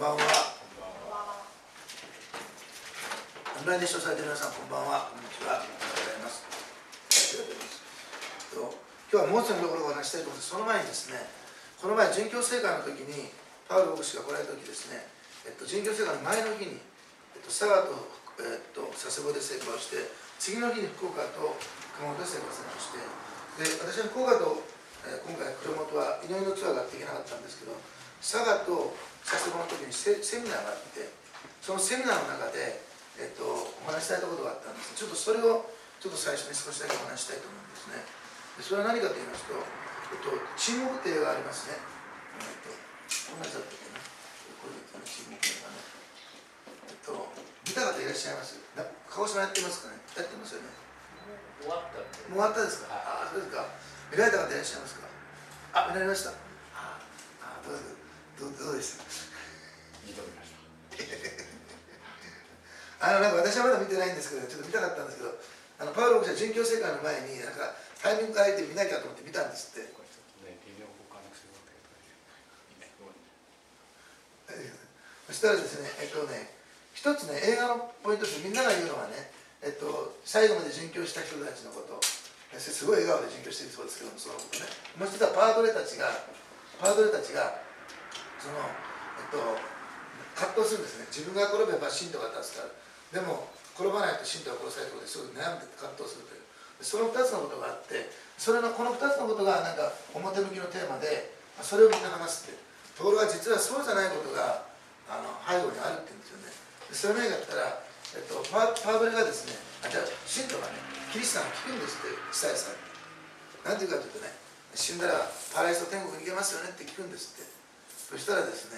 ばんは。オンラインで視聴されている皆さん、こんばんは。こんにちは。おはようございます。今日はもう一つのところをお話したいと思います。その前にですね、この前、殉教聖会の時に、パウロ牧師が来られた時ですね、殉教聖会の前の日に、佐賀と、佐世保で聖会をして、次の日に福岡と熊本で聖会をして、で私は福岡と、今回、熊本は祈りのツアーができなかったんですけど、佐賀と佐世保の時にセミナーがあって、そのセミナーの中で、お話したいことがあったんです。ちょっとそれを最初に少しだけお話したいと思うんですね。でそれは何かと言いますと、沈黙って映画がありますね。同じだったっけな。これですね、沈黙映画ね。見た方いらっしゃいます？鹿児島やってますかね？やってますよね。 終わったって。 もう終わったですか？ああ、そうですか。見られた方いらっしゃいますか？あ、見られました。どうですか？ 見ときました。 なんか私はまだ見てないんですけど、ちょっと見たかったんですけど、パウロ牧師は殉教聖会の前に、なんかタイミングが空いて見なきゃと思って見たんですって。そしたらですね、一つね、映画のポイントです。みんなが言うのはね、最後まで殉教した人たちのこと、すごい笑顔で殉教しているそうですけども、そのことね。もう一つはパードレたちが、その、葛藤するんですね。自分が転べば信徒が立つから。でも、転ばないと信徒が殺されることですごい悩んで葛藤するという。その2つのことがあって、この2つのことがなんか表向きのテーマで、それをみんな話すって。ところが実はそうじゃないことが背後にあるって言うんですよね。でそれ何かって言ったら、パーブレがですね、じゃあ信徒がね、キリストが聞くんですって、司祭さんに。なんていうかというとね、死んだらパライスと天国に行けますよねって聞くんですって。そしたらですね、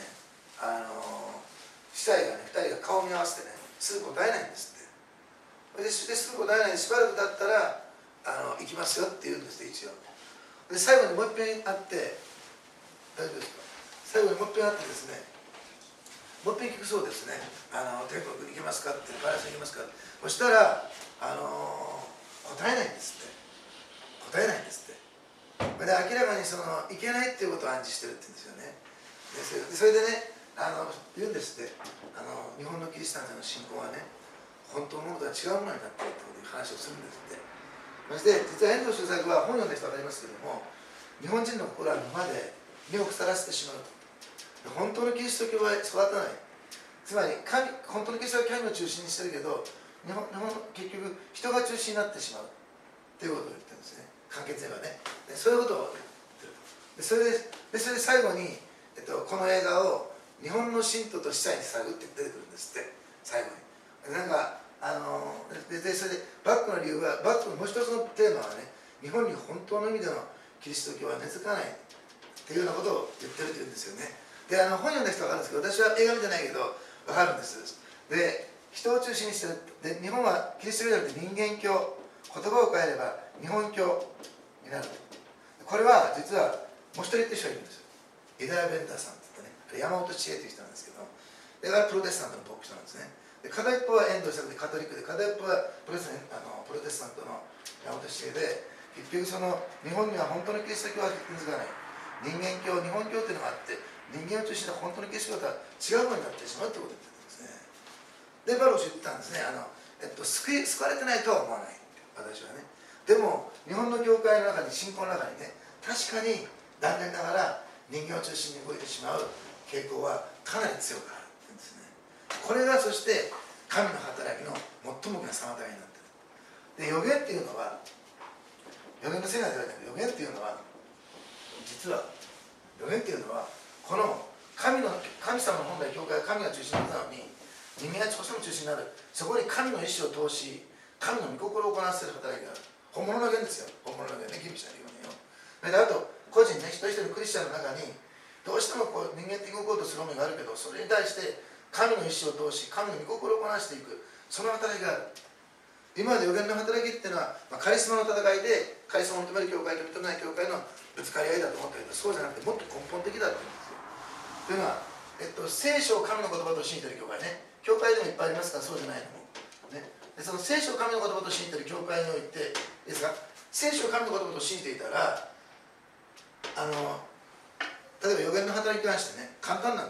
司祭がね、2人が顔を見合わせてね、すぐ答えないんですって。ですぐ答えないでしばらく経ったら行きますよって言うんですって、一応。で最後にもう一遍会って、大丈夫ですか？最後にもう一遍会ってですね、もう一遍聞くそうですね。天国に行けますかって、パライスに行けますかって。そしたら答えないんですって。答えないんですって。で明らかに行けないっていうことを暗示してるって言うんですよね。それでね、言うんですって。日本のキリストの信仰はね、本当のものとは違うものになっているという話をするんですって。そして実は遠藤周作は本読んだ人は分かりますけども、日本人の心は沼で身を腐らせてしまうと。本当のキリスト教は育たない。つまり本当のキリスト教は神を中心にしてるけど、日本結局人が中心になってしまうということを言ってるんですね。簡潔にはね。そういうことを言ってると。それで最後に、この映画を日本の信徒と司祭に捧ぐって出てくるんですって、最後に。なんかそれでバックの理由は、バックのもう一つのテーマはね、日本に本当の意味でのキリスト教は根付かないっていうようなことを言ってるっていうんですよね。で本読んだ人は分かるんですけど、私は映画見てないけど分かるんです。で人を中心にしてる。で日本はキリスト教じゃなくて人間教、言葉を変えれば日本教になる。これは実はもう一人って人がいるんですよ。イダヤ・ベンターさんって言ってね、山本知恵という人なんですけど、だからプロテスタントの牧師なんですね。で片一方は遠藤周作でカトリックで、片一方はプロテスタントの山本知恵で、結局日本には本当のキリスト教は根付かない。人間教、日本教というのがあって、人間を中心に本当のキリスト教とは違うものになってしまうということを言ってるんですね。でパウロ氏言ったんですね。救われてないとは思わない、私はね。でも日本の教会の中に、信仰の中にね、確かに残念ながら人間を中心に動いてしまう傾向はかなり強くあるんですね。これがそして神の働きの最も大きな妨げになっている。で預言っていうのは、預言の世界ではないけど、預言っていうのは実は、預言っていうのはこの神様の本来教会は神が中心になったのに、人間が少しでも中心になる。そこに神の意志を通し、神の御心を行わせる働きがある。本物の預言ですよ。本物の預言ね、ギリシャの預言よ。であと個人ね、一人一人のクリスチャンの中にどうしても人間的に動こうとする思いがあるけど、それに対して神の意志を通し、神の御心を行わせていく、その働きがある。今まで預言の働きっていうのは、カリスマの戦いで、カリスマを認める教会と認めない教会のぶつかり合いだと思ったけど、そうじゃなくてもっと根本的だと思うんですよ。というのは、聖書を神の言葉と信じている教会ね、教会でもいっぱいありますから、そうじゃないのも、ね、でその聖書を神の言葉と信じている教会においていいですか、聖書を神の言葉と信じていたら、例えば預言の働きに関してね、簡単なんです。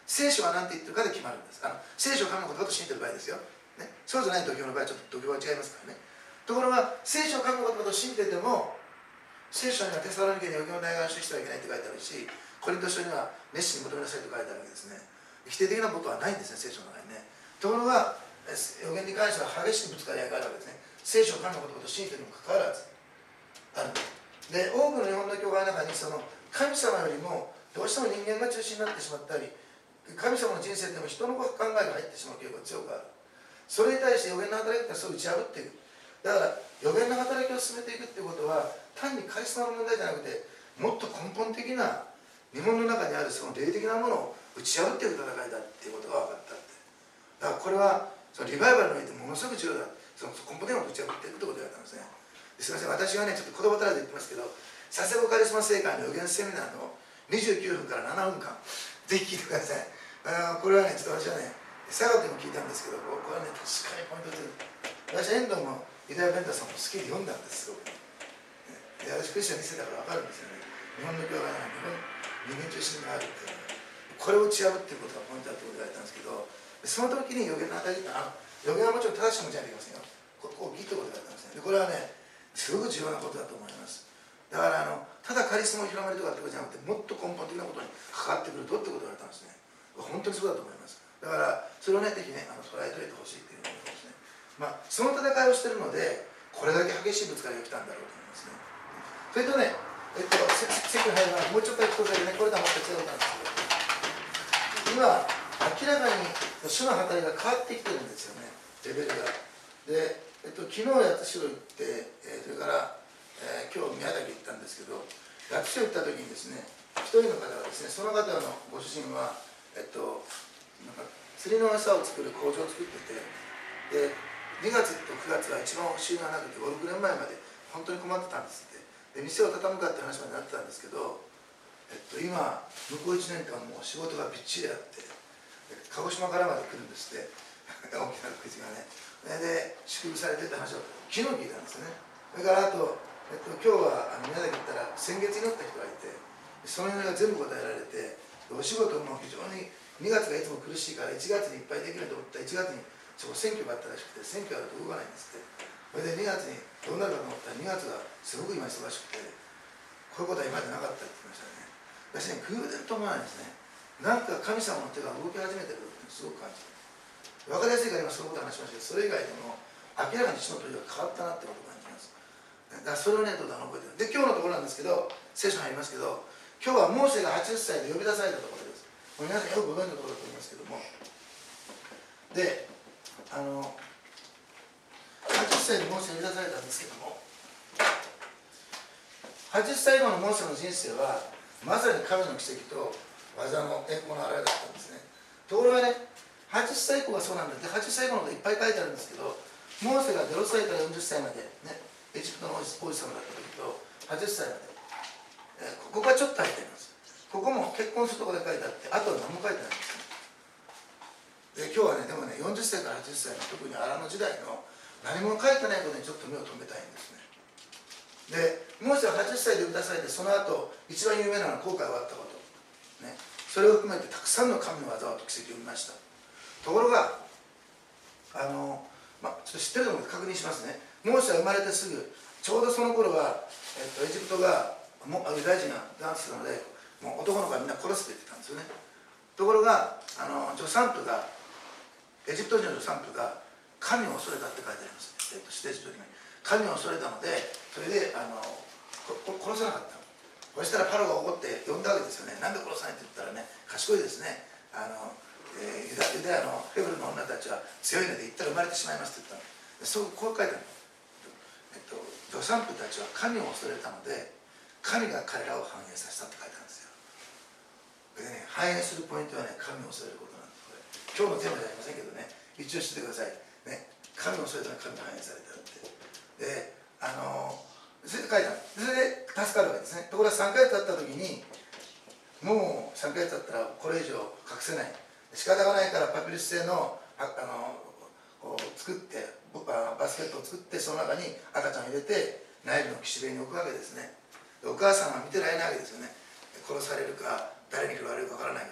聖書が何て言ってるかで決まるんです。聖書を神の言葉と信じてる場合ですよ、ね、そうじゃない度胸の場合はちょっと度胸は違いますからね。ところが聖書を神の言葉と信じてても、聖書にはテサロニケに預言を内願してはいけないって書いてあるし、コリント書には熱心に求めなさいと書いてあるわけですね。否定的なことはないんですね、聖書の中にね。ところが預言に関しては激しいぶつかり合いがあるわけですね。聖書を神の言葉と信じているにもかかわらずあるんで、多くの日本の教会の中にその神様よりもどうしても人間が中心になってしまったり、神様の人生でも人の考えが入ってしまう傾向が強くある。それに対して預言の働きってそう打ち破っていく。だから預言の働きを進めていくっていうことは単にカリスマの問題じゃなくて、もっと根本的な日本の中にあるその霊的なものを打ち破っていく戦いだっていうことが分かったって。だからこれはそのリバイバルにおいてものすごく重要だ。その根本的なものを打ち破っていくってことを言われたんですね。すみません、私はねちょっと言葉足らず言ってますけど、佐世保カリスマ聖会の預言セミナーの29分から7分間ぜひ聞いてください。これはねちょっと私はね佐賀でも聞いたんですけど、これはね確かにポイントで、私は遠藤もユダヤ・ベンタさんも好きで読んだんですよ。で私クリスチャン見せたから分かるんですよね。日本の教会が人間中心があるっていうのは、これを打ち破っていくことがポイントだってことを言われたんですけど、その時に預言の働きって預言はもちろん正しくもじゃできませんよ。ここをギッということが言われたんですね。でこれはねすごく重要なことだと思います。だからただカリスマを広めるとかってことじゃなくて、もっと根本的なことに関わってくるとってことを言われたんですね。本当にそうだと思います。だからそれをねぜひね捉えておいてほしいっていうことですね。その戦いをしているのでこれだけ激しいぶつかりが来たんだろうと思いますね。それとね席に入る前にもうちょっと一つだけね、これとはまた違うことなんですけど、今明らかに主の働きが変わってきてるんですよね、レベルが。で、昨日八代行って、それから、今日宮崎行ったんですけど、八代行った時にですね、一人の方がですね、その方のご主人はなんか釣りの餌を作る工場を作ってて、で2月と9月は一番収入がなくて5、6年前まで本当に困ってたんですって。で店を畳むかって話までなってたんですけど、今向こう1年間もう仕事がびっちりあって、鹿児島からまで来るんですって大きな福地がね。で祝福されてた話を昨日聞いたんですよね。それからあと、今日は宮崎行ったら先月になった人がいて、その辺が全部答えられて、お仕事も非常に2月がいつも苦しいから1月にいっぱいできると思ったら1月にそこ選挙があったらしくて、選挙あると動かないんですって。それで2月にどうなるかと思ったら2月がすごく今忙しくて、こういうことは今までなかったって言ってましたね。私ね、偶然と思わないですね。なんか神様の手が動き始めてるってすごく感じる。分かりやすいから今そのことを話しましたけど、それ以外でも明らかに地の鳥が変わったなってことを感じます。だからそれをね、どうだろう覚えてる。で、今日のところなんですけど、聖書に入りますけど、今日はモーセが80歳で呼び出されたところです。皆さんよくご存知のところだと思いますけども、で、80歳でモーセに呼び出されたんですけども、80歳後のモーセの人生はまさに神の奇跡と技の栄光の表れだったんですね。ところがね、80歳以降がそうなんだって、80歳後のこといっぱい書いてあるんですけど、モーセが0歳から40歳まで、ね、エジプトの王子様だった時と80歳まで、ここはちょっと入ってあります。ここも結婚するところで書いてあって、あとは何も書いてないんですね。で今日はね、でもね、40歳から80歳の特に荒野時代の何も書いてないことにちょっと目を留めたいんですね。でモーセは80歳で呼び出されて、その後一番有名なのは航海が終わったこと、ね、それを含めてたくさんの神の技と奇跡を見ました。ところがちょっと知ってると思うので確認しますね。モーセが生まれてすぐ、ちょうどその頃は、エジプトがユダヤ人がダンスするので、もう男の子はみんな殺すって言ってたんですよね。ところが助産婦が、エジプト人の助産婦が神を恐れたって書いてあります。指定時に神を恐れたので、それで殺さなかった。そしたらパロが怒って呼んだわけですよね。なんで殺さないって言ったらね、賢いですね。ユダヤのヘブルの女たちは強いので言ったら生まれてしまいますって言ったの。そうこう書いてある。助産婦たちは神を恐れたので、神が彼らを繁栄させたって書いてあるんですよ。でね、繁栄するポイントはね、神を恐れることなんです。これ今日のテーマじゃありませんけどね、一応知ってくださいね。神を恐れたら神が繁栄されたって。でそれで書いてある。それで助かるわけですね。ところが3ヶ月経った時に、もう3ヶ月経ったらこれ以上隠せない、仕方がないからパピルス製の作ってバスケットを作って、その中に赤ちゃんを入れてナイルの岸辺に置くわけですね。でお母さんは見てられないわけですよね。殺されるか誰に拾われるかわからないから。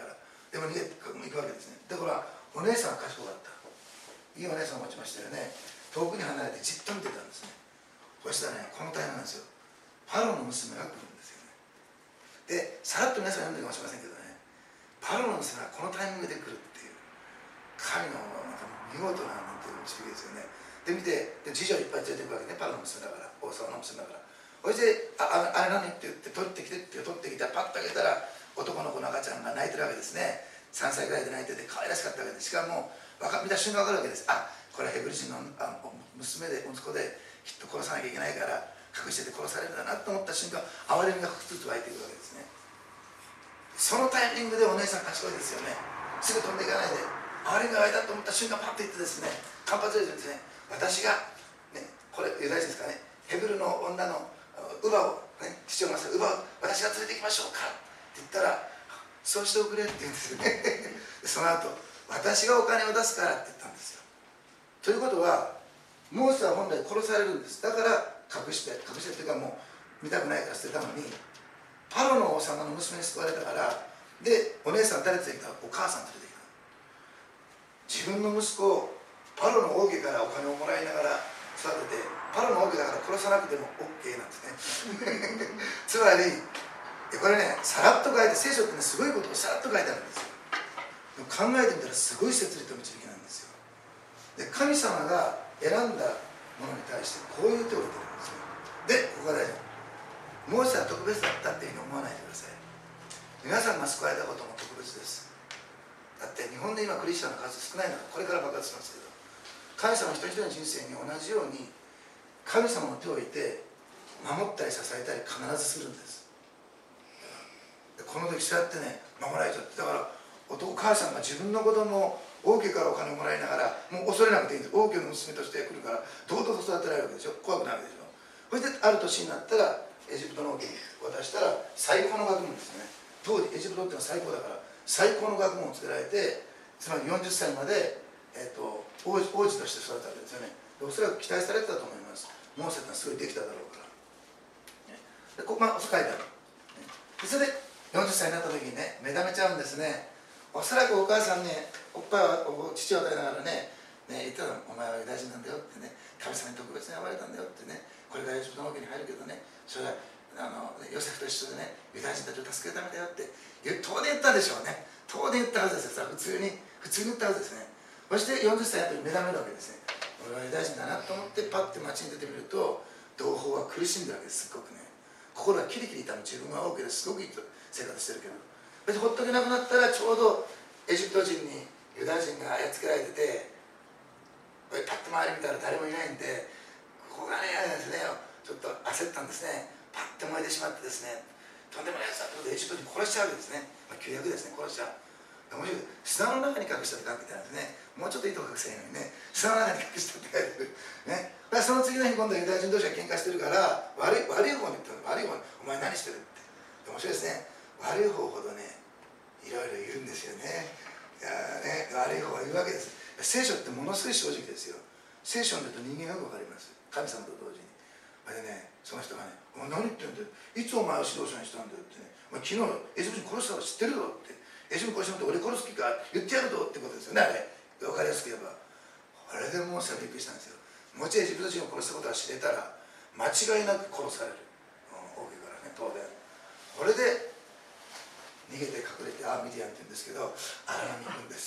でも逃げて行くわけですね。だからお姉さんは賢かった。いいお姉さんを持ちましたよね。遠くに離れてじっと見てたんですね。そしたらね、このタイムなんですよ。パロの娘が来るんですよね。で、さらっと皆さん読んでるかもしれませんけどね、パロの娘はこのタイミングで来るっていう、神のなんか見事ななんていう導きですよね。で見て、で次女いっぱい連れていくわけね、パロの娘だから、王様の娘だから。そしてあれ何って言って取ってきてって取ってきてパッと開けたら男の子の赤ちゃんが泣いてるわけですね。3歳ぐらいで泣いてて可愛らしかったわけです。しかも見た瞬間分かるわけです。あ、これはヘブル人の娘で息子できっと殺さなきゃいけないから隠してて殺されるんだなと思った瞬間、哀れみがふつふつ湧いてくるわけですね。そのタイミングでお姉さん賢いですよね。すぐ飛んでいかないで、哀れみが湧いたと思った瞬間パッと言ってですね、間髪入れてですね、私が、ね、これユダヤ人ですかね、ヘブルの女の乳母を、ね、父をます乳母を私が連れて行きましょうかって言ったら、そうしておくれって言うんですよね。その後、私がお金を出すからって言ったんですよ。ということは、モーセは本来殺されるんです。だから隠してっていうかもう見たくないから捨てたのに、パロの王様の娘に救われたから、でお姉さん誰連れてきた？お母さん連れてきた。自分の息子をパロの王家からお金をもらいながら育てて、パロの王家だから殺さなくても OK なんですね。つまりこれね、さらっと書いて、聖書ってね、すごいことをさらっと書いてあるんですよ。でも考えてみたらすごい摂理と導きなんですよ。で、神様が選んだものに対してこういう手を打ってるんですよ。で、ここが大事。モーセは特別だったっていうふうに思わないでください。皆さんが救われたことも特別です。だって日本で今クリスチャンの数少ないのはこれから爆発しますけど、神様一人一人の人生に同じように神様の手を置いて守ったり支えたり必ずするんです。でこの時そうやってね、守られちゃって、だからお母さんが自分の子供を王家からお金をもらいながら、もう恐れなくていいんです。王家の娘として来るから堂々と育てられるわけでしょ。怖くなるわけでしょ。そしてある年になったらエジプトの王家に渡したら最高の学問ですね。当時エジプトってのは最高だから最高の学問をつけられて、つまり40歳まで、王子として育ったわけですよね。でおそらく期待されてたと思います。モーセってのはすごいできただろうから。でここが書いてある。それで40歳になった時にね、目覚めちゃうんですね。おそらくお母さんね、おっぱいは父を与えながらね、言ったら、お前はユダヤ人なんだよってね、神様に特別に選ばれたんだよってね、これがエジプトの王家に入るけどね、それはヨセフと一緒でね、ユダヤ人たちを助けるためだよって当然言ったでしょうね。当然言ったはずですよ。普通に言ったはずですね。そして40歳の後に目覚めるわけですね。俺はユダヤ人だなと思ってパッて街に出てみると、同胞は苦しんでるわけです。すっごくね、心がキリキリ痛む。自分は王家ですごくいい生活してるけど、そしてほっとけなくなったら、ちょうどエジプト人にユダヤ人がやっつけられてて、これパッと周り見たら誰もいないんで、ここがね、ですね、ちょっと焦ったんですね。パッと燃えてしまってですね、とんでもないやつだということでエジプトに殺しちゃうわけですね。旧約ですね、殺しちゃう。もし砂の中に隠したって書いてあるんですね。もうちょっといいとこ隠せないのにね、砂の中に隠したって書いてあるね。だからその次の日、今度はユダヤ人同士が喧嘩してるから、悪い方に言ったの。悪い方に、お前何してるって。面白いですね。悪い方ほどね、いろいろ言うんですよね。いやね、悪い方が言うわけです。聖書ってものすごい正直ですよ。聖書を見ると人間がよくわかります。神様と同時に。でね、その人がね、お前何言ってんだよ。いつお前を指導者にしたんだよってね。お前昨日エジプト人殺したの知ってるぞって。エジプト人殺したのって俺殺す気か言ってやるぞってことですよね、あれ。わかりやすく言えば。これでもうさ、びっくりしたんですよ。もしエジプト人を殺したことが知れたら、間違いなく殺される。王家からね、当然。これで逃げて隠れて、ミディアンって言うんですけど、荒野に行くんです。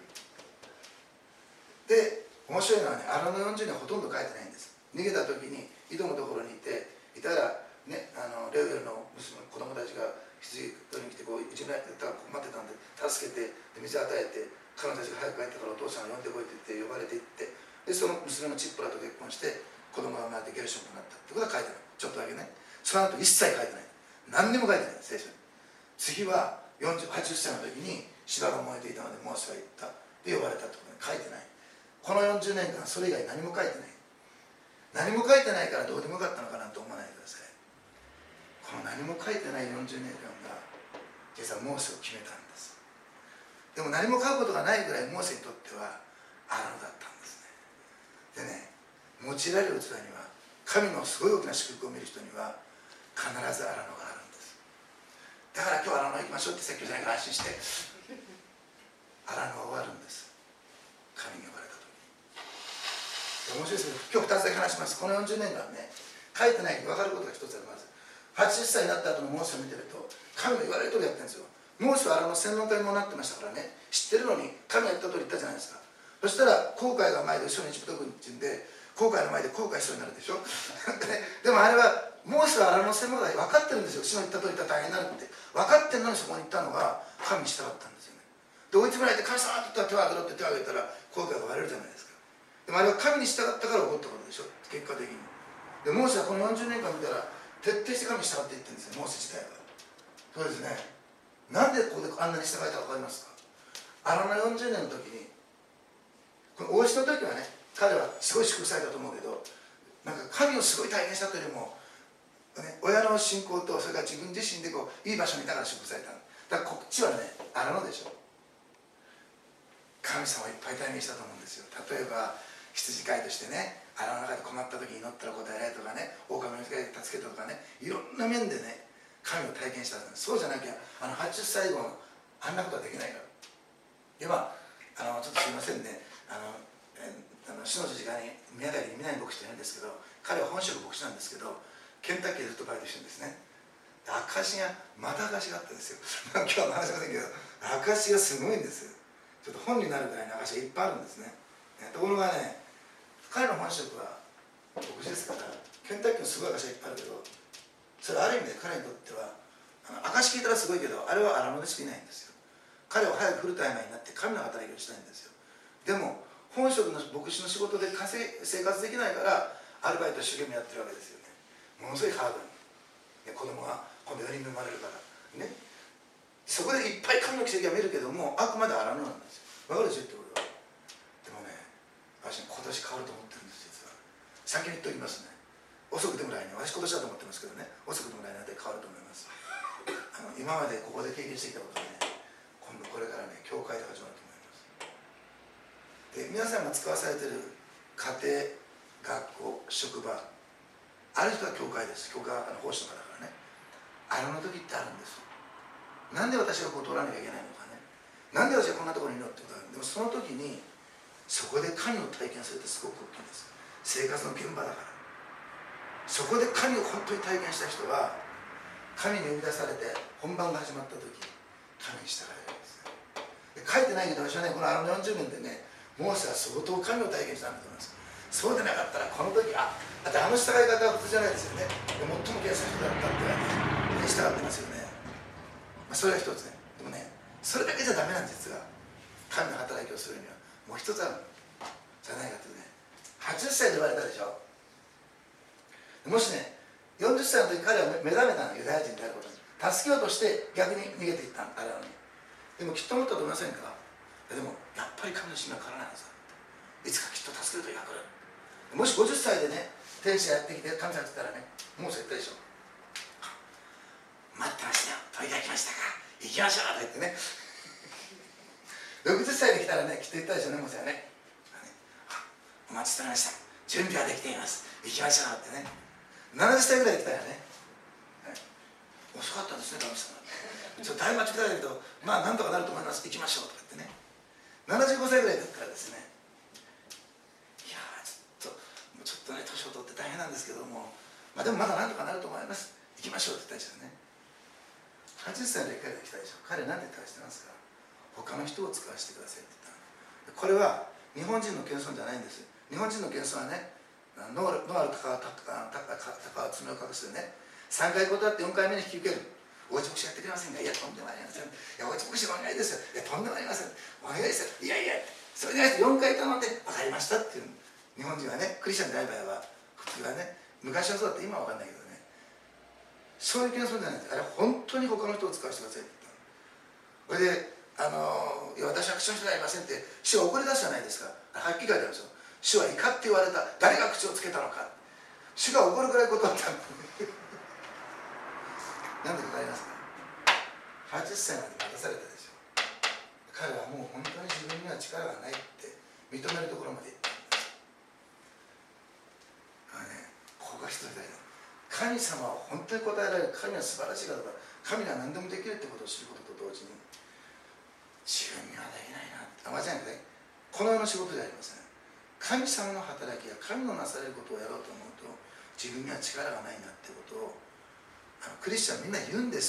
で、面白いのはね、荒野40年はほとんど書いてないんです。逃げた時に井戸のところにいたら、ね、レウエルの娘の子供たちが羊取りに来てこういじめられてたら困ってたんで助けて、で水与えて、彼女たちが早く帰ってからお父さんが呼んでこいって言って呼ばれていって、でその娘のチップラと結婚して子供が生まれてゲルションになったってことは書いてない。ちょっとだけね。その後一切書いてない。何にも書いてない聖書に。次は80歳の時に芝が燃えていたのでモーセが言ったで呼ばれたってことに書いてない。この40年間それ以外何も書いてない。何も書いてないからどうでもよかったのかなと思わないでください。この何も書いてない40年間が実はモーセを決めたんです。でも何も書くことがないぐらいモーセにとってはアラノだったんですね。でね、用いられる器には神のすごい大きな祝福を見る人には必ずアラノがあるんです。だから今日アラノ行きましょうって説教じゃないから安心して荒野が終わるんです。神に呼ばれた時に。面白いですけど、今日2つだけ話します。この40年間ね、書いてないに分かることが一つあります。80歳になった後のモーセを見てると、神の言われる通りやってるんですよ。モーセは荒野の専門家にもなってましたからね、知ってるのに神が言った通り言ったじゃないですか。そしたら後悔が前で後ろにエジプト軍人で、後悔の前で後悔しそうになるでしょでもあれはモーセは荒野の専門家で分かってるんですよ。主の言った通り言ったら大変になるって分かってるのに、そこに行ったのが神に従ったんですよね。で追い詰められて神様って言ったら手を挙げろって手を挙げたら後悔が割れるじゃないですか。でもあれは神に従ったから起こったことでしょ、結果的に。でモーセはこの40年間見たら徹底して神に従っていってるんですよ、モーセ自体は。そうですね。なんでここであんなに従えたか分かりますか。荒野40年の時に、この王子の時はね、彼はすごい祝福されたと思うけど、なんか神をすごい体験したというよりも、ね、親の信仰とそれから自分自身でこういい場所にいたから祝福された。だからこっちはね、荒野でしょ。神様をいっぱい体験したと思うんですよ。例えば羊飼いとしてね、荒野の中で困った時に祈ったら答えられるとかね、狼の使いで助けたとかね、いろんな面でね神を体験したんです。そうじゃなきゃ80歳後のあんなことはできないから。でちょっとすいませんね、主の十字架に宮台に南牧師といるんですけど、彼は本職牧師なんですけど、ケンタッキーでずっとバイトしてるんですね。証がまた証があったんですよ今日は話しませんけど、証がすごいんですよ。ちょっと本になるぐらいの証がいっぱいあるんですね。ところがね、彼の本職は牧師ですから、ケンタッキーのすごい証がいっぱいあるけど、それある意味で彼にとっては証聞いたらすごいけど、あれは荒野でしかいないんですよ。彼は早くフルタイマーになって神の働きをしたいんですよ。でも本職の牧師の仕事で生活できないからアルバイト一生懸命やってるわけですよね。ものすごいハードに、子供が今度4人目生まれるからね、そこでいっぱい神の奇跡が見るけども、あくまで荒野なんですよ。分かるでしょ言ってことは。でもね、私今年変わると思ってるんです実は。先に言っておきますね。遅くても来年、私今年だと思ってますけどね、遅くても来年で変わると思います。今までここで経験してきたことがね、今度これからね、教会で始まると思います。で皆さんが使わされている家庭、学校、職場、ある人は教会です。教会は奉仕の方だからね。あの時ってあるんです。なんで私がこう通らなきゃいけないのかね。なんで私がこんなところにいるのってことは、でもその時にそこで神を体験するってすごく大きいんです。生活の現場だから。そこで神を本当に体験した人は、神に呼び出されて本番が始まった時、神に従えるんですよ。書いてないけど、私はね、この40年でね、モーセは相当神を体験したんだと思います。そうでなかったらこの時、だって従い方は普通じゃないですよね。で最も謙遜な人だったって言われて従ってますよね。それが一つね。でもね、それだけじゃダメなんです。実は神の働きをするにはもう一つある。じゃないかというね、80歳で言われたでしょ。もしね、40歳の時彼は目覚めたの、ユダヤ人であることに助けようとして逆に逃げていったあれなのに。でもきっと思ったと思いませんか。でもやっぱり神の使命は変わらないはずだ。いつかきっと助ける時が来る。もし50歳でね、天使がやってきて神様って言ったらね、もうそう言ったでしょ。待ってましたよ、鳥が来ましたか、行きましょうと言ってね60歳で来たらね、きっと言ったでしょうね、もうさね、お待ちしておりました、準備はできています、行きましょうってね。70歳ぐらいで来たらね、遅かったですね、神様。ちょっとだいぶ待ちくださいけど、まあなんとかなると思います、行きましょうとか言ってね。75歳ぐらいだったらですね、いやちょっとね、年を取って大変なんですけども、でもまだなんとかなると思います、行きましょうって言ったでしょうね。80歳で彼が来たでしょ。彼何て言ったか知ってますか。他の人を使わせてくださいって言った。これは日本人の謙遜じゃないんです。日本人の謙遜はね、ノアル高爪を隠すでね、3回断って4回目に引き受ける。おうち牧師やってくれませんか。いや、とんでもありません。いや、おうち牧師お願いですよ。いや、とんでもありません。お願いですよ。いやいや、それで4回頼んで分かりましたっていう。日本人はね、クリスチャンでない場合は普通はね、昔はそうだって今は分かんないけどね、そういう謙遜じゃないんです。あれ本当に他の人を使わせてくださいって言った。それでいや私は口の人ではありませんって主は怒り出すじゃないですか。はっきり書いてあるんですよ。主は怒って言われた。誰が口をつけたのか。主が怒るぐらい断ったなんでか分かりますか。80歳まで待たされたでしょ。彼はもう本当に自分には力がないって認めるところまで行ったんです。ここが一人だよ。神様は本当に答えられる。神は素晴らしい方だ。神が何でもできるってことを知ることと同時に、 自分にはできないなって、間違いなくね、この世の仕事じゃありません。神様の働きや神のなされることをやろうと思うと自分には力がないなってことをクリスチャンみんな言うんです。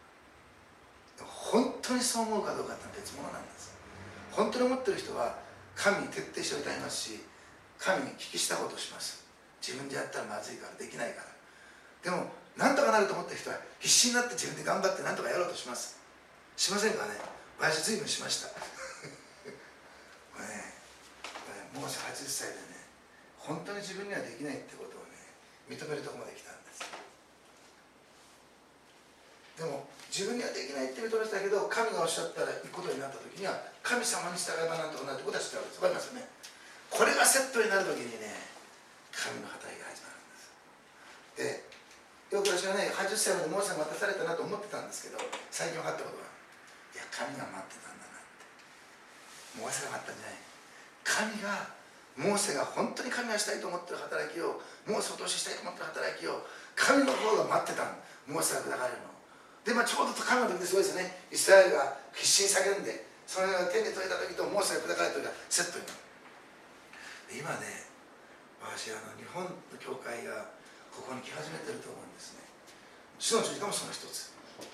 本当にそう思うかどうかって別物なんです。本当に思ってる人は神に徹底して歌いますし、神に聞きしたことをします。自分でやったらまずいから、できないから。でもなんとかなると思った人は必死になって自分で頑張ってなんとかやろうとします。しませんかね。私随分しましたこれね、もう80歳でね、本当に自分にはできないってことをね認めるところまで来たんです。でも自分にはできないって認めてたけど、神がおっしゃったら行くことになった時には神様に従えばなんとかなるってことは知ってるわけです。わかりますよね。これがセットになる時にね、神の働きが始まるんです。で、よく私はね、80歳までモーセが待たされたなと思ってたんですけど、最近分かったことは、いや、神が待ってたんだなって。モーセが待ったんじゃない。神が、モーセが本当に神がしたいと思ってる働きを、モーセを投資したいと思ってる働きを、神の方が待ってたんだ。モーセが砕かれるの。で、ちょうど神の時ですごいですね。イスラエルが必死に叫んで、それが手に取れた時とモーセが砕かれた時がセットになる。今ね、私日本の教会がここに来始めてると思うんですね。主の十字架もその一つ、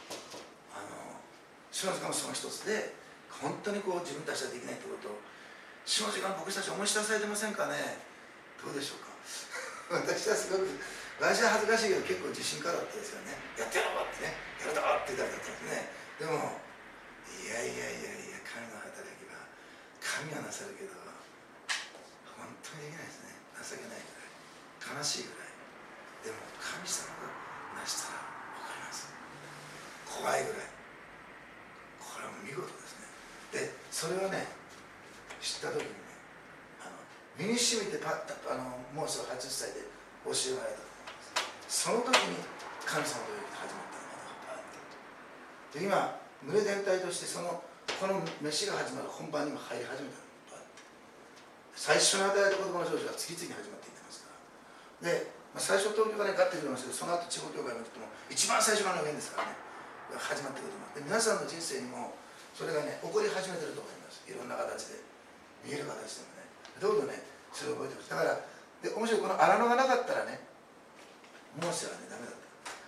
主の十字架もその一つで、本当にこう自分たちはできないってことを主の時間僕たち思い知らされてませんかね。どうでしょうか私はすごく、私は恥ずかしいけど結構自信家だったですよね。やってやろうってね、やるぞって言ったりだったんですね。でもいや神の働きは神はなさるけど本当にできないですね。情けないぐらい、悲しいぐらい。でも神様がなしたら分かります。怖いぐらい。これは見事ですね。でそれをね知った時にね、身にしみてパッともうすぐ80歳で教えられたと思います。その時に神様という始まったのがあって、で今群れ全体としてこの飯が始まる本番にも入り始めたのがあって、最初に与えた言葉の少女が次々に始まっていってますから。で、最初東京からガッてくるんですけど、その後地方教会に行くとも一番最初からの縁ですからね、始まってくると思う。で皆さんの人生にもそれがね起こり始めてると思います。いろんな形で見える形でもね、どうぞねそれを覚えてください。だからで面白い、この荒野がなかったらね、モーセはねダメだった。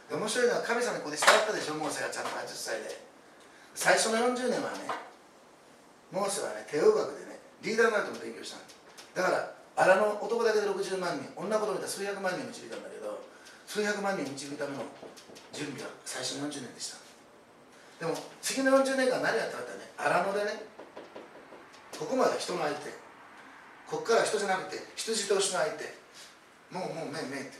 で面白いのは神様にここで従ったでしょ。モーセがちゃんと80歳で最初の40年はね、モーセはね帝王学でねリーダーになるとも勉強したんです。だから荒野男だけで60万人、女子供で数百万人導いたんだけど、数百万人導くための準備は最初の40年でした。でも次の40年間何やったかってね、荒野でね、ここまで人の相手、ここから人じゃなくて羊と牛の相手、もうめって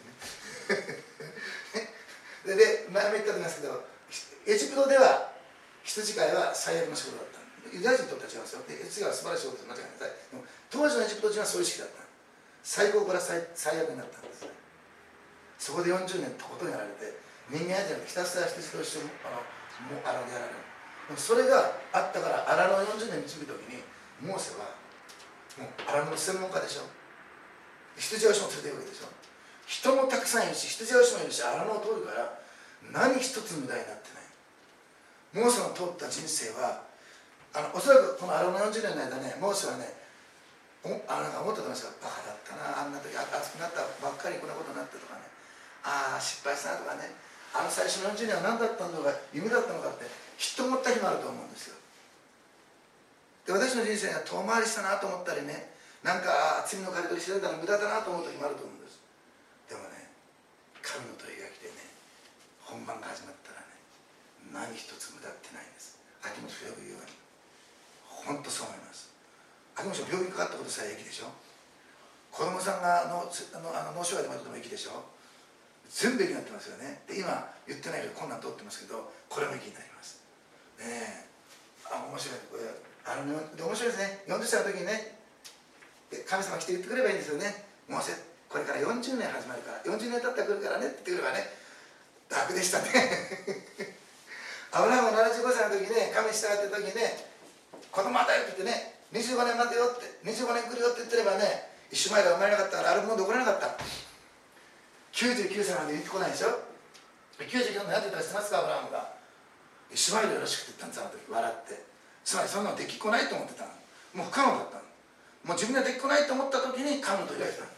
ねで前も言ったと思いますけど、エジプトでは羊飼いは最悪の仕事だった。ユダヤ人にとっては違うんですよ。で羊が素晴らしいことです、間違いない。でも当時のエジプト人はそういう意識だった。最高から最悪になったんです。そこで40年とことんやられて、人間じゃなくてひたすら羊と一緒にもう荒野でやられる。でもそれがあったから荒野を40年導く時にモーセはもう荒野の専門家でしょ。羊や牛も連れていくわけでしょ。人もたくさんいるし羊や牛もいるし荒野を通るから何一つ無駄になってない。モーセの通った人生はおそらくこの荒野の40年の間ね、モーセはねなんか思ったと思いますよ。バカだったな、あんな時熱くなったばっかりこんなことになってとかね、失敗したなとかね、最初の40年は何だったのか、夢だったのかってきっと思った日もあると思うんですよ。で私の人生が遠回りしたなと思ったりね、なんか罪の刈り取りしてたの無駄だなと思う時もあると思うんです。でもね、神の問いが来てね、本番が始まったらね、何一つ無駄ってないんです。秋元夫婦言うように本当そう思います。秋元病院にかかったことさえ駅でしょ。子供さんが脳腫瘍でもとても駅でしょ。全部駅になってますよね。で今言ってないけどこんなん通ってますけど、これも駅になりますね。面白い。これで面白いですね。40歳の時にね、神様来て言ってくればいいんですよね。もうこれから40年始まるから、40年経ったら来るからねって言ってくればね、楽でしたねアブラハム75歳の時ね、神に従ってる時にね、子供与えるって言ってね、25年待てよって、25年来るよって言ってればね、イシュマエルが生まれなかったから歩くもんで怒らなかった。99歳まで言ってこないでしょ。99年何て言ったか知ってますか。アブラハムがイシュマエルよろしくって言ったんです。あの時笑って。 つまりそんなのできっこないと思ってたの。もう不可能だったの。もう自分ができっこないと思った時に神の扉が開いたの。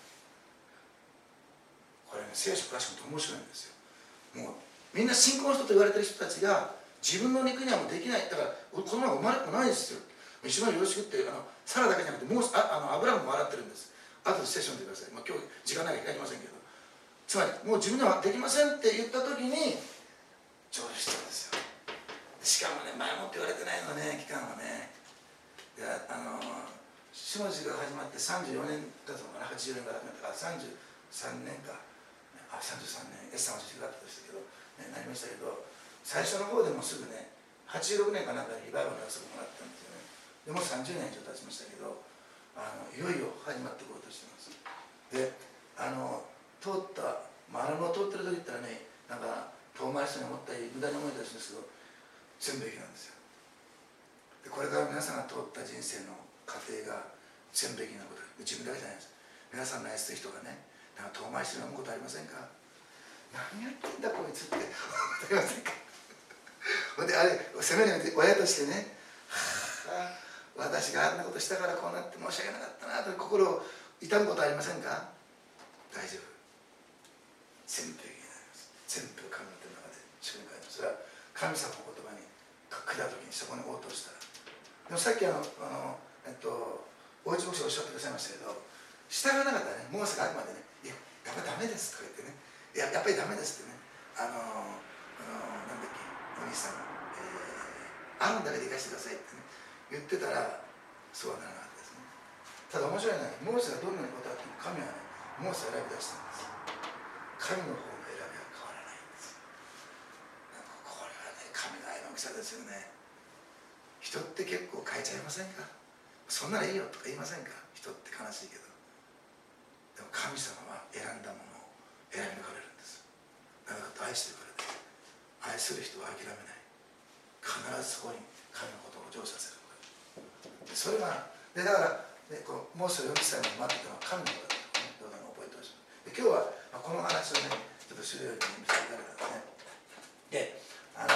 これね、聖書詳しくて面白いんですよ。もうみんな信仰の人と言われてる人たちが自分の肉にはもうできない。だから子供が生まれっこないですよ。一番よろしくってサラだけじゃなくてもうアブラハムも笑ってるんです。後で聖書を見てください。今日時間なきゃ開きませんけど、つまりもう自分ではできませんって言った時に成就したんですよ。しかもね、前もって言われてないのね、期間はね。下地が始まって34年だったのかな、80年から始まってから33年か、33年、S さんは違ったでしたけど、ね、なりましたけど、最初の方でもすぐね、86年かなんかにリバイバルの約束もらったんですよね。でもう30年以上経ちましたけど、いよいよ始まってこようとしてます。で、通った、通ってる時ってのはね、なんか遠回しに思ったり無駄に思えたりするんですけど、全部駅なんですよ。でこれから皆さんが通った人生の過程が全部駅なこと、自分だけじゃないです。皆さんの愛する人がね、なんか遠回しに思うことありませんか？何やってんだこいつって思いませんか？であれ責めるの親としてね、私があんなことしたからこうなって申し訳なかったなと心を痛むことありませんか？大丈夫、全部になります。全部神の手の中で主に書いてます。それは神様の言葉に下った時にそこに応答したら。でもさっき大内牧師がおっしゃってくださいましたけど、従わなかったらね、モーセがあくまでね、いや、やっぱりダメですとか言ってね、やっぱりダメですってね、なんだっけ、お兄さんが、アロンだけで行かせてくださいってね、言ってたら、そうはならなかったですね。ただ面白いのは、モーセがどんなにことあっても、神はね、モーセを選び出したんです。神の方の選びは変わらないんですよ。なんかこれはね、神の愛の大きさですよね。人って結構変えちゃいませんか？そんならいいよとか言いませんか？人って悲しいけど。でも神様は選んだものを選び抜かれるんです。なぜかと愛してるからです。愛する人は諦めない。必ずそこに神のことを成就させるから。それがだから、ね、このモーセを40歳まで待ってたのは神のことだったと、ね、どうなの覚えてほしい。で今日は、この話をねちょっとするように見せていただいたんですね。で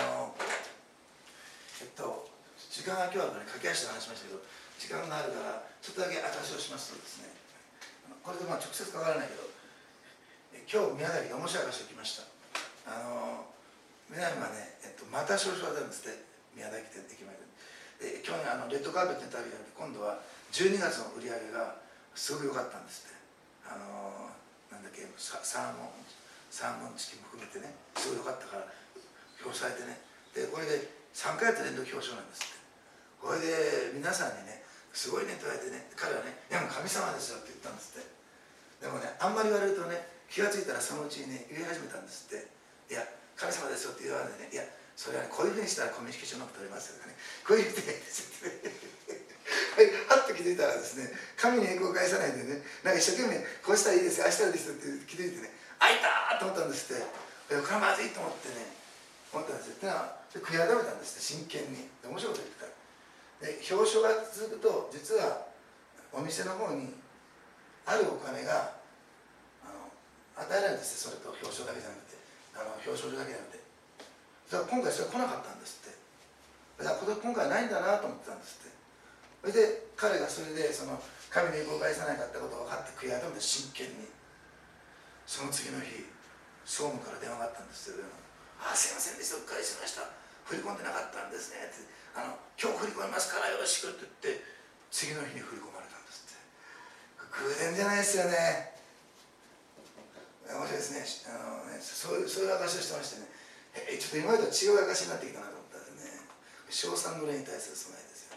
時間が今日はね、駆け足で話しましたけど、時間があるからちょっとだけ証しをしますとですね、これで直接関わらないけど、今日宮崎で面白い証を来ました。宮崎はね、また少々当たるんですって、宮崎店駅前で。去年レッドカーペットに旅があって、今度は12月の売り上げがすごく良かったんですって。なんだっけ、サーモンチキンも含めてね、すごい良かったから表されてね、でこれで3回やって連続表彰なんですって。これで皆さんにね、すごいねと言われてね、彼はね、いやもう神様ですよって言ったんですって。でもね、あんまり言われるとね、気が付いたらそのうちにね、言い始めたんですって。いや、神様ですよって言われてね、いや、それはね、こういうふうにしたらコミュニケーションうまく取れますよね。こういうふうにですってね。はっと気づいたらですね、神に栄光を返さないでね、なんか一生懸命、こうしたらいいですよ、ああしたらいいですよって気づいてね、あいたーと思ったんですって。これはまずいと思ってね、思ったんですよ。ってのは、悔い改めたんですって、真剣に。面白いこと言ってた。で表彰が続くと、実はお店の方にあるお金が与えられるんですよ。それと表彰だけじゃなくて、表彰状だけじゃなくて。だから今回それは来なかったんですって。だから今回ないんだなと思ってたんですって。それで彼がそれでその神の栄光を返さなかったことを分かって悔い改めて真剣に、その次の日総務から電話があったんですよ。すいませんでした、うっかりしました、振り込んでなかったんですねって、今日振り込みますからよろしくって言って、次の日に振り込まれたんですって。偶然じゃないですよね。面白いですね。そういう証しをしてましてね、ちょっと今までと違う証になってきたなと思ったんでね、称賛の霊に対する備えですよ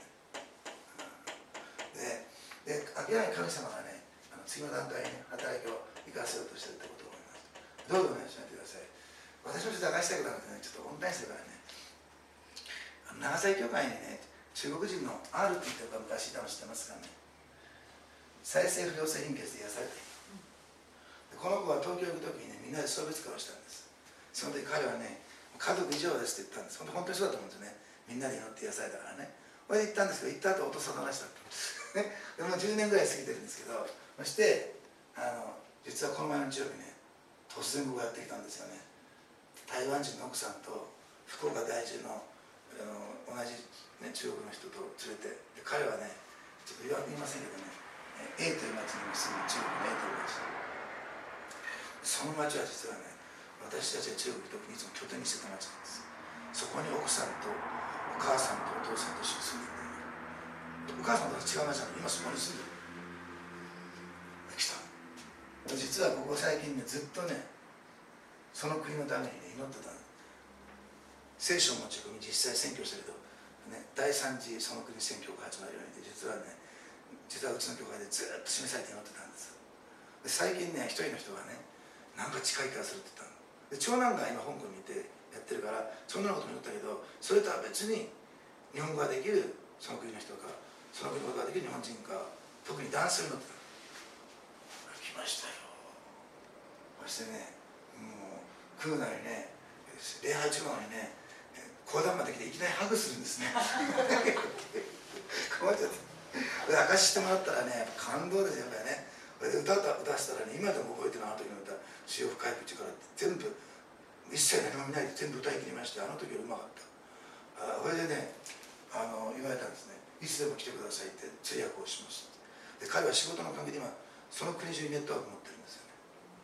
ね。で明らかに神様がね、次の段階に、ね、働きを生かせようとしてるってことを思います。どうぞお願いしないでください。私もちょっと明かしたいことなのでね、ちょっとオンラインしてるからね、長崎教会にね、中国人の R って言ったのが昔いたの知ってますかね。再生不良性貧血で癒されている。この子は東京に行く時にね、みんなで送別会をしたんです。その時彼はね、家族以上ですって言ったんです。本当にそうだと思うんですよね。みんなで祈って癒されたからね。これで行ったんですけど、行った後音沙汰なしだったんですね。でも10年ぐらい過ぎてるんですけど、そして実はこの前の日曜日ね、突然僕がやってきたんですよね。台湾人の奥さんと福岡在住の同じ、ね、中国の人と連れて、で彼はね、ちょっと言いませんけどね、A という町に住む中国の A という町、その町は実はね、私たちが中国にいつも拠点にしてた町なんです。そこに奥さんとお母さんとお父さんと一緒に住んでいるんだよ。お母さんとは違う町なのに今そこに住んでる。来た。実はここ最近ね、ずっとね、その国のためにね、祈ってたの。聖書を持ち込み実際選挙したけど、ね、第3次その国選挙が始まるように実はね、実はうちの教会でずっと示されて祈ってたんです。で最近ね、一人の人がね、なんか近い気がするって言ったので、長男が今香港にいてやってるからそんなことも言ったけど、それとは別に日本語ができるその国の人か、その国のことができる日本人か、特に男性に祈ってたの。来ましたよ。そしてね、もう来るなりね、礼拝中なのにね、講談まで来ていきなりハグするんですね。困っちゃって、証ししてもらったらね、感動ですよね。歌わせたらね、今でも覚えてるあの時の歌、潮深い口からって全部一切何も見ないで全部歌い切りまして、あの時はうまかった。これでね、言われたんですね。いつでも来てくださいって通訳をしますで、彼は仕事の関係で今その国中にネットワーク持ってるんですよね。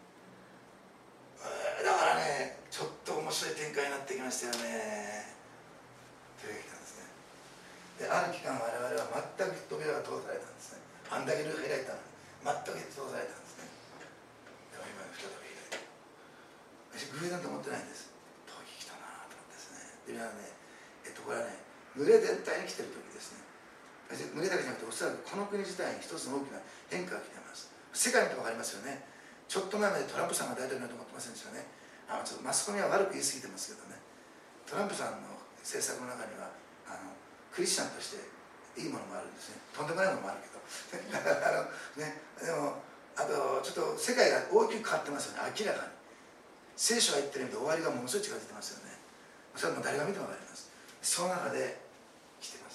だからね、ちょっと面白い展開になってきましたよね。というわけなんですね。で、ある期間我々は全く扉が通されたんですね。あんだけルー開いたのに全く通されたんですね。でも今再び開いた。私偶然と思ってないんです。時来たなと思ってですね。で皆さんね、これはね、群れ全体に来てる時ですね。群れだけじゃなくて、おそらくこの国自体に一つの大きな変化が来ています。世界見て分かりますよね。ちょっと前までトランプさんが大統領になると思ってませんでしたね。ちょっとマスコミは悪く言い過ぎてますけどね、トランプさんの政策の中にはクリスチャンとしていいものもあるんですね。とんでもないものもあるけどね、でもあとちょっと世界が大きく変わってますよね。明らかに聖書が言ってる意味で終わりがものすごい近づいてますよね。それはもう誰が見ても分かります。その中で来てます。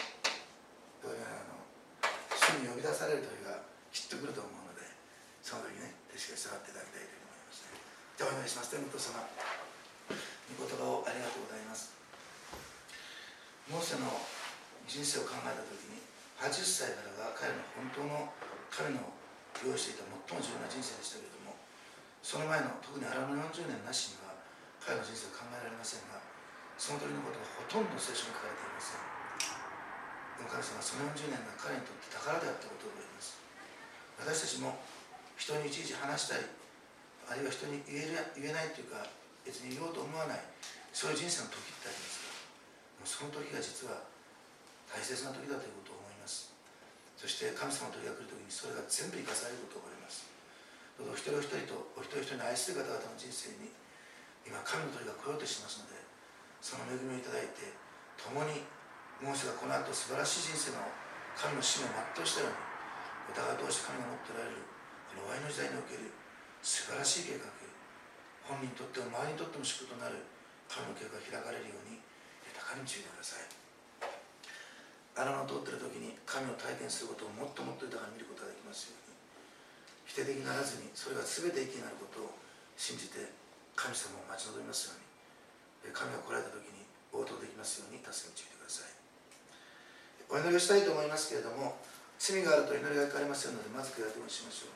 主に呼び出される時がきっと来ると思うので、その時ね、しっかり従っていただきたいと思いますね。ではお願いします。天の父様、御言葉をありがとうございます。モーセの人生を考えた時に、80歳からが彼の本当の神の用意していた最も重要な人生でしたけれども、その前の特にアラブの40年なしには彼の人生を考えられませんが、その時のことはほとんど聖書に書かれていません。でも神様はその40年が彼にとって宝であったことを覚えます。私たちも人にいちいち話したい、あるいは人に言えないというか、別に言おうと思わない、そういう人生の時ってありますが、その時が実は大切な時だということを思います。そして神様の時が来る時にそれが全部生かされることを思います。どうぞお一人お一人とお一人一人の愛する方々の人生に今神の時が来ようとしますので、その恵みをいただいて、共にモーセがこの後素晴らしい人生の神の使命を全うしたように、お互い同士神が持っておられるこの終わりの時代における素晴らしい計画、本人にとっても周りにとっても祝福となる神の計画が開かれるように豊かに注意してください。荒野を通っている時に神を体験することをもっともっと豊かに見ることができますように、否定的にならずにそれが全て益になることを信じて神様を待ち望みますように、神が来られた時に応答できますように助け導いてください。お祈りをしたいと思いますけれども、罪があると祈りが聞かれませんので、まず悔い改めをしましょう。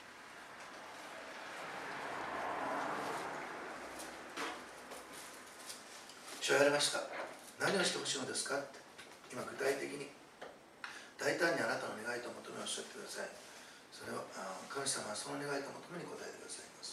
主は言われました。何をしてほしいのですかって、今具体的に大胆にあなたの願いと求めをおっしゃってください。それを神様はその願いと求めに応えてくださいます。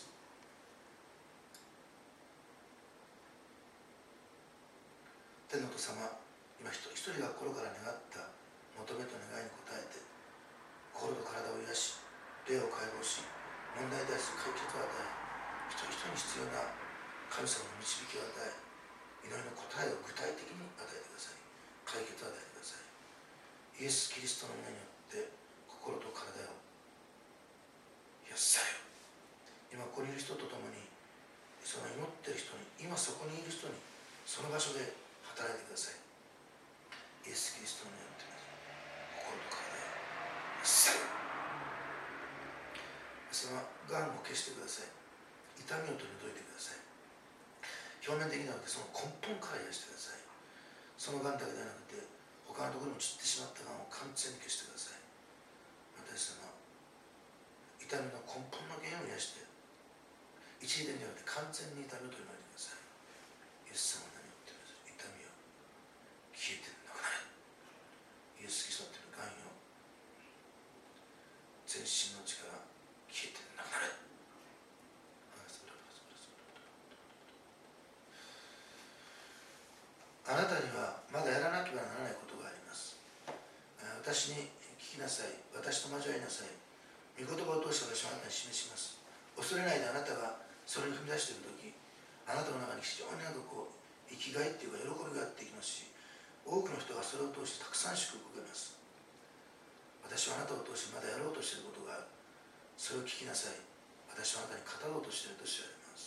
天の父様、今一人一人が心から願った求めと願いに応えて、心と体を癒し、霊を解放し、問題に対する解決を与え、一人一人に必要な神様の導きを与え、祈りの答えを具体的に与えてください。解決を与えてください。イエス・キリストの皆によって心と体を癒されよ。今ここにいる人と共に、その祈っている人に、今そこにいる人に、その場所で働いてください。イエス・キリストの皆によって心と体を癒されよ。そのがんを消してください。痛みを取り除いてください。表面的なのでその根本から癒してください。 そのがんだけではなくて他のところにも散ってしまったがんを完全に消してください。私様、痛みの根本の原因を癒して、一時的にじゃなくて完全に痛みを取り除いてください。イエス様は何を言ってください。痛みを消えてなくなれ。イエス・キリストのがんよ、全身の力消えてなくなれ。あなたにはまだやらなければならないことがあります。私に聞きなさい。私と交わりなさい。御言葉を通して私はあなたに示します。恐れないであなたがそれに踏み出しているとき、あなたの中に非常に生きがいっていうか喜びがあっていきますし、多くの人がそれを通してたくさん祝福を受けます。私はあなたを通してまだやろうとしていることがある。それを聞きなさい。私はあなたに語ろうとしていると知られます。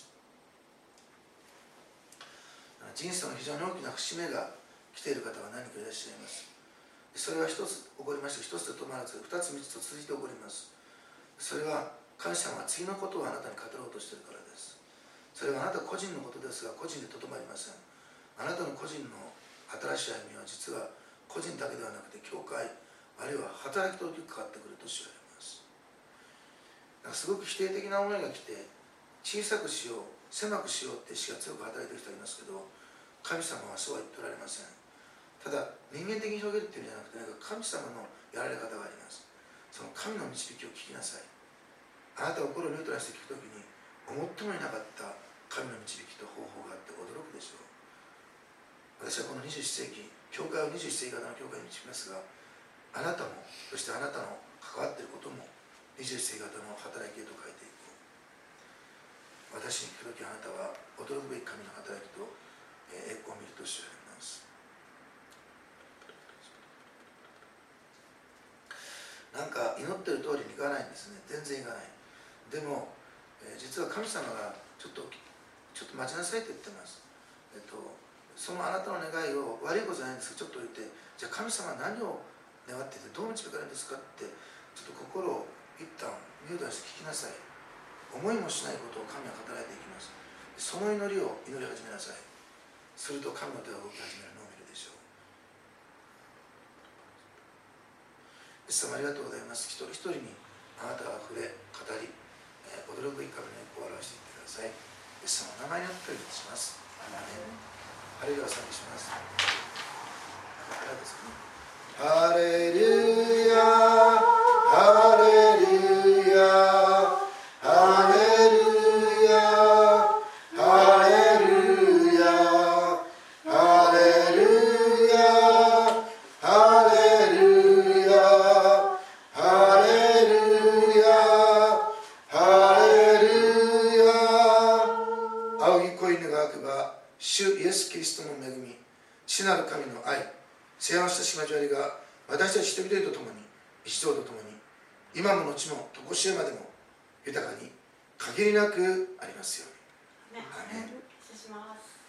人生の非常に大きな節目が来ている方は何かいらっしゃいます。それは一つ起こりまして、一つで止まらず、二つ三つと続いて起こります。それは神様は次のことをあなたに語ろうとしているからです。それはあなた個人のことですが、個人でとどまりません。あなたの個人の新しい歩みは実は個人だけではなくて教会、あるいは働きと大きくかかってくると知られます。だからすごく否定的な思いが来て、小さくしよう、狭くしようって意識が強く働いている人がいますけど、神様はそうは言っておられません。ただ人間的に広げるっていうんじゃなくて、神様のやられ方があります。その神の導きを聞きなさい。あなたが心をニュートラルして聞くときに、思ってもいなかった神の導きと方法があって驚くでしょう。私はこの21世紀、教会を21世紀型の教会に導きますが、あなたも、そしてあなたの関わっていることも21世紀型の働きへと変えていく。私に聞くとき、あなたは驚くべき神の働きと栄光を見ると知られます。なんか祈ってる通りにいかないんですね。全然いかない。でも、実は神様がちょっと待ちなさいと言ってます。そのあなたの願いを悪いことじゃないんですけど、ちょっと言って、じゃあ神様は何を願っていてどう導かれるんですかってちょっと心を一旦ミュートにして聞きなさい。思いもしないことを神は働いていきます。その祈りを祈り始めなさい。すると神の手が動き始めるのを見るでしょう。イエス様ありがとうございます。一人一人にあなたが触れ語り、驚くべき神の栄光を表していってください。イエス様の名前によってお祈りします。アーメン。ハレルヤを賛美します。ハレルヤ、ハレルヤ、ハレルヤ、ハレルヤ、ハレルヤ、ハレルヤ、ハレルヤ、ハレルヤ。仰ぎ恋願わくば、主イエス・キリストの恵み、父なる神の愛、幸せした交わりが私たち一人一人と共に、一同と共に、今も後も常しえまでも豊かに限りなくありますように。 アーメン。失礼します。